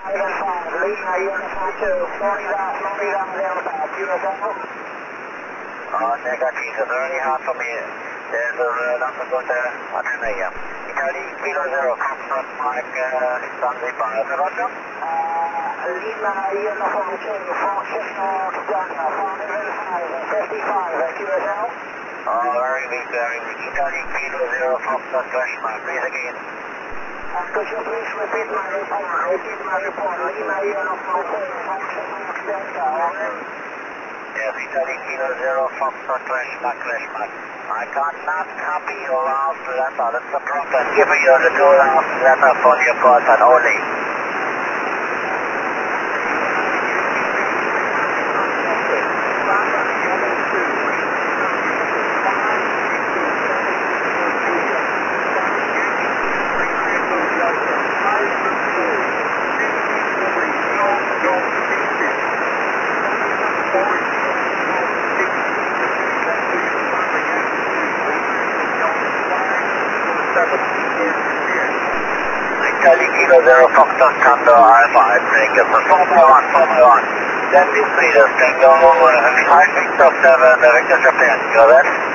Lima Uniform 2, 40 down Delta, QSL. Negative, it's very hard for me. There's nothing good there. I don't know yet. Italy Kilo Zero, Foxtrot, Mike, Sunday Bar, Roger. Lima Uniform 2, Fox North, Delta, 455, QSL. Very weak, very weak. Italy Kilo Zero, Foxtrot, Flash Mark, please again. Could you please repeat my report? Lima Uniform 2, Fox North, Delta, over. Yes, Italy Kilo Zero, Foxtrot, Flash Mark. I cannot copy your last letter, that's the problem. Give me your two last letter for your person only. Italy Kilo Zero, Foxtrot, Tango, Alpha, I think it's a 4x1. 10 meters, can go 5 feet of 7, Victor Japan, you got that?